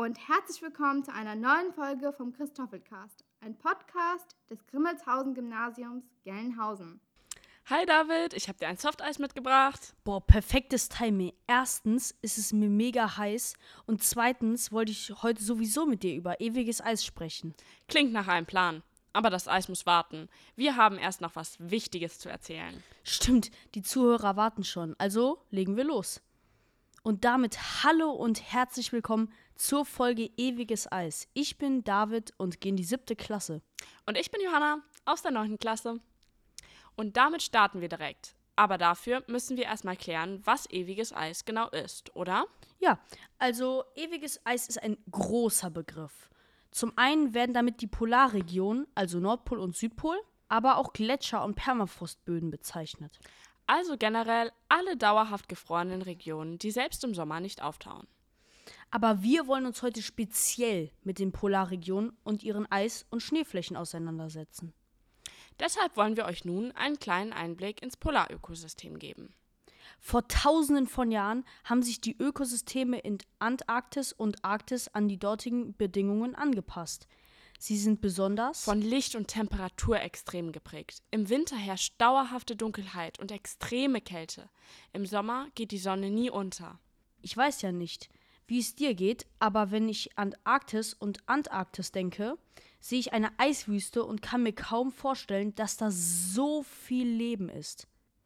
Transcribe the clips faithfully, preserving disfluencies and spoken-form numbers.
und herzlich willkommen zu einer neuen Folge vom Christoffelcast, ein Podcast des Grimmelshausen-Gymnasiums Gelnhausen. Hi David, ich habe dir ein Softeis mitgebracht. Boah, perfektes Timing. Erstens ist es mir mega heiß und zweitens wollte ich heute sowieso mit dir über ewiges Eis sprechen. Klingt nach einem Plan, aber das Eis muss warten. Wir haben erst noch was Wichtiges zu erzählen. Stimmt, die Zuhörer warten schon, also legen wir los. Und damit hallo und herzlich willkommen zur Folge Ewiges Eis. Ich bin David und gehe in die siebte Klasse. Und ich bin Johanna aus der neunten Klasse. Und damit starten wir direkt. Aber dafür müssen wir erstmal klären, was ewiges Eis genau ist, oder? Ja, also ewiges Eis ist ein großer Begriff. Zum einen werden damit die Polarregionen, also Nordpol und Südpol, aber auch Gletscher und Permafrostböden bezeichnet. Also generell alle dauerhaft gefrorenen Regionen, die selbst im Sommer nicht auftauen. Aber wir wollen uns heute speziell mit den Polarregionen und ihren Eis- und Schneeflächen auseinandersetzen. Deshalb wollen wir euch nun einen kleinen Einblick ins Polarökosystem geben. Vor tausenden von Jahren haben sich die Ökosysteme in Antarktis und Arktis an die dortigen Bedingungen angepasst. Sie sind besonders Von Licht- und Temperaturextremen geprägt. Im Winter herrscht dauerhafte Dunkelheit und extreme Kälte. Im Sommer geht die Sonne nie unter. Ich weiß ja nicht, wie es dir geht, aber wenn ich an Arktis und Antarktis denke, sehe ich eine Eiswüste und kann mir kaum vorstellen, dass da so viel Leben ist.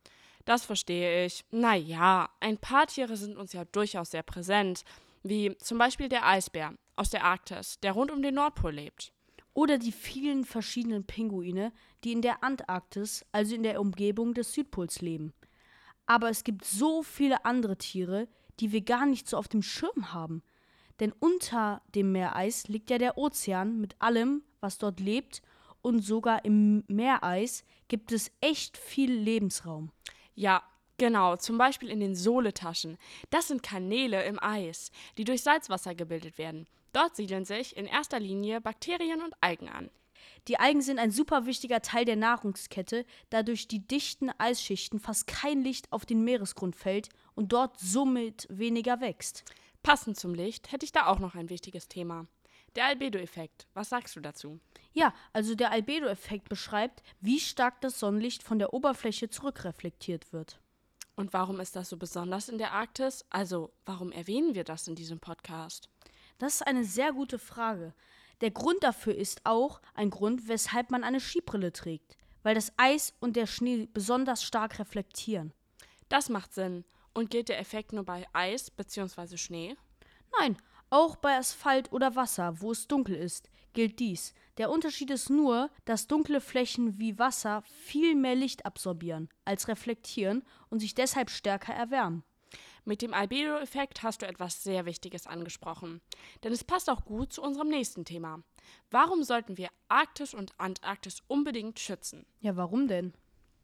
Das verstehe ich. Naja, ein paar Tiere sind uns ja durchaus sehr präsent, wie zum Beispiel der Eisbär aus der Arktis, der rund um den Nordpol lebt. Oder die vielen verschiedenen Pinguine, die in der Antarktis, also in der Umgebung des Südpols leben. Aber es gibt so viele andere Tiere, die wir gar nicht so auf dem Schirm haben. Denn unter dem Meereis liegt ja der Ozean mit allem, was dort lebt, und sogar im Meereis gibt es echt viel Lebensraum. Ja, genau, zum Beispiel in den Soletaschen. Das sind Kanäle im Eis, die durch Salzwasser gebildet werden. Dort siedeln sich in erster Linie Bakterien und Algen an. Die Algen sind ein super wichtiger Teil der Nahrungskette, da durch die dichten Eisschichten fast kein Licht auf den Meeresgrund fällt und dort somit weniger wächst. Passend zum Licht hätte ich da auch noch ein wichtiges Thema. Der Albedo-Effekt. Was sagst du dazu? Ja, also der Albedo-Effekt beschreibt, wie stark das Sonnenlicht von der Oberfläche zurückreflektiert wird. Und warum ist das so besonders in der Arktis? Also, warum erwähnen wir das in diesem Podcast? Das ist eine sehr gute Frage. Der Grund dafür ist auch ein Grund, weshalb man eine Skibrille trägt, weil das Eis und der Schnee besonders stark reflektieren. Das macht Sinn. Und gilt der Effekt nur bei Eis bzw. Schnee? Nein, auch bei Asphalt oder Wasser, wo es dunkel ist, gilt dies. Der Unterschied ist nur, dass dunkle Flächen wie Wasser viel mehr Licht absorbieren als reflektieren und sich deshalb stärker erwärmen. Mit dem Albedo-Effekt hast du etwas sehr Wichtiges angesprochen. Denn es passt auch gut zu unserem nächsten Thema. Warum sollten wir Arktis und Antarktis unbedingt schützen? Ja, warum denn?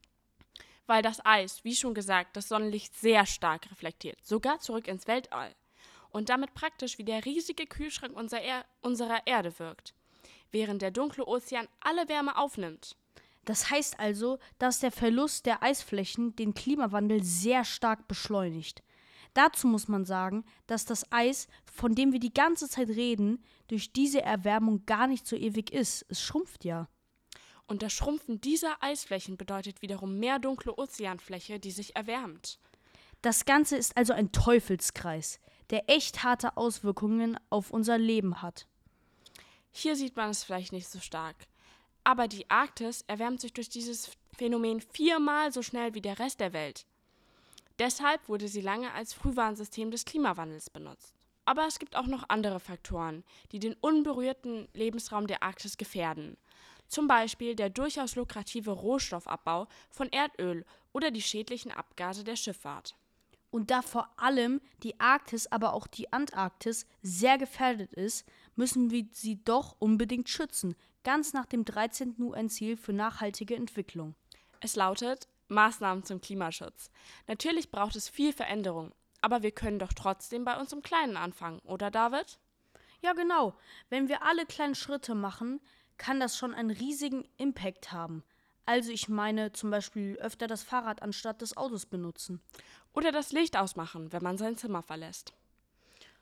Weil das Eis, wie schon gesagt, das Sonnenlicht sehr stark reflektiert, sogar zurück ins Weltall. Und damit praktisch wie der riesige Kühlschrank unserer, er- unserer Erde wirkt, während der dunkle Ozean alle Wärme aufnimmt. Das heißt also, dass der Verlust der Eisflächen den Klimawandel sehr stark beschleunigt. Dazu muss man sagen, dass das Eis, von dem wir die ganze Zeit reden, durch diese Erwärmung gar nicht so ewig ist. Es schrumpft ja. Und das Schrumpfen dieser Eisflächen bedeutet wiederum mehr dunkle Ozeanfläche, die sich erwärmt. Das Ganze ist also ein Teufelskreis, der echt harte Auswirkungen auf unser Leben hat. Hier sieht man es vielleicht nicht so stark. Aber die Arktis erwärmt sich durch dieses Phänomen viermal so schnell wie der Rest der Welt. Deshalb wurde sie lange als Frühwarnsystem des Klimawandels benutzt. Aber es gibt auch noch andere Faktoren, die den unberührten Lebensraum der Arktis gefährden. Zum Beispiel der durchaus lukrative Rohstoffabbau von Erdöl oder die schädlichen Abgase der Schifffahrt. Und da vor allem die Arktis, aber auch die Antarktis sehr gefährdet ist, müssen wir sie doch unbedingt schützen, ganz nach dem dreizehnten U N-Ziel für nachhaltige Entwicklung. Es lautet Maßnahmen zum Klimaschutz. Natürlich braucht es viel Veränderung, aber wir können doch trotzdem bei uns im Kleinen anfangen, oder David? Ja, genau. Wenn wir alle kleinen Schritte machen, kann das schon einen riesigen Impact haben. Also ich meine zum Beispiel öfter das Fahrrad anstatt des Autos benutzen. Oder das Licht ausmachen, wenn man sein Zimmer verlässt.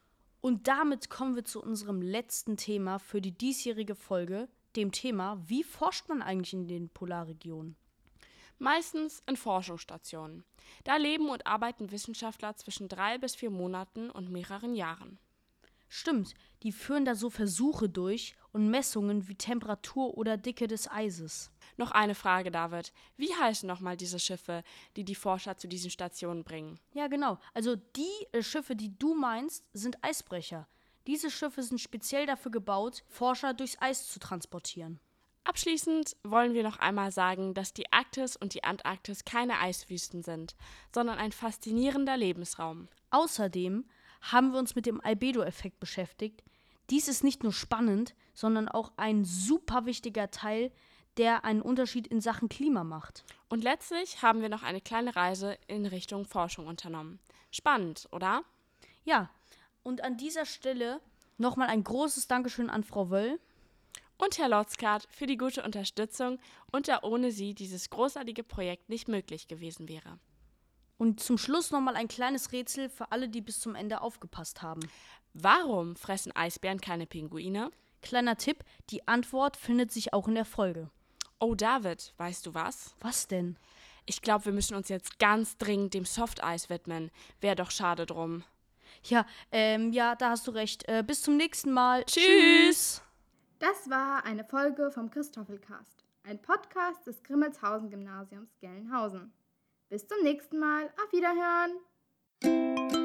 Und damit kommen wir zu unserem letzten Thema für die diesjährige Folge, dem Thema, wie forscht man eigentlich in den Polarregionen? Meistens in Forschungsstationen. Da leben und arbeiten Wissenschaftler zwischen drei bis vier Monaten und mehreren Jahren. Stimmt, die führen da so Versuche durch und Messungen wie Temperatur oder Dicke des Eises. Noch eine Frage, David. Wie heißen nochmal diese Schiffe, die die Forscher zu diesen Stationen bringen? Ja, genau. Also die äh, Schiffe, die du meinst, sind Eisbrecher. Diese Schiffe sind speziell dafür gebaut, Forscher durchs Eis zu transportieren. Abschließend wollen wir noch einmal sagen, dass die Arktis und die Antarktis keine Eiswüsten sind, sondern ein faszinierender Lebensraum. Außerdem haben wir uns mit dem Albedo-Effekt beschäftigt. Dies ist nicht nur spannend, sondern auch ein super wichtiger Teil, der einen Unterschied in Sachen Klima macht. Und letztlich haben wir noch eine kleine Reise in Richtung Forschung unternommen. Spannend, oder? Ja, und an dieser Stelle nochmal ein großes Dankeschön an Frau Wöll. Und Herr Lotzkart für die gute Unterstützung und da ohne sie dieses großartige Projekt nicht möglich gewesen wäre. Und zum Schluss nochmal ein kleines Rätsel für alle, die bis zum Ende aufgepasst haben. Warum fressen Eisbären keine Pinguine? Kleiner Tipp, die Antwort findet sich auch in der Folge. Oh David, weißt du was? Was denn? Ich glaube, wir müssen uns jetzt ganz dringend dem Softeis widmen. Wäre doch schade drum. Ja, ähm, ja, da hast du recht. Äh, bis zum nächsten Mal. Tschüss! Das war eine Folge vom Christoffelcast, ein Podcast des Grimmelshausen-Gymnasiums Gelnhausen. Bis zum nächsten Mal, auf Wiederhören!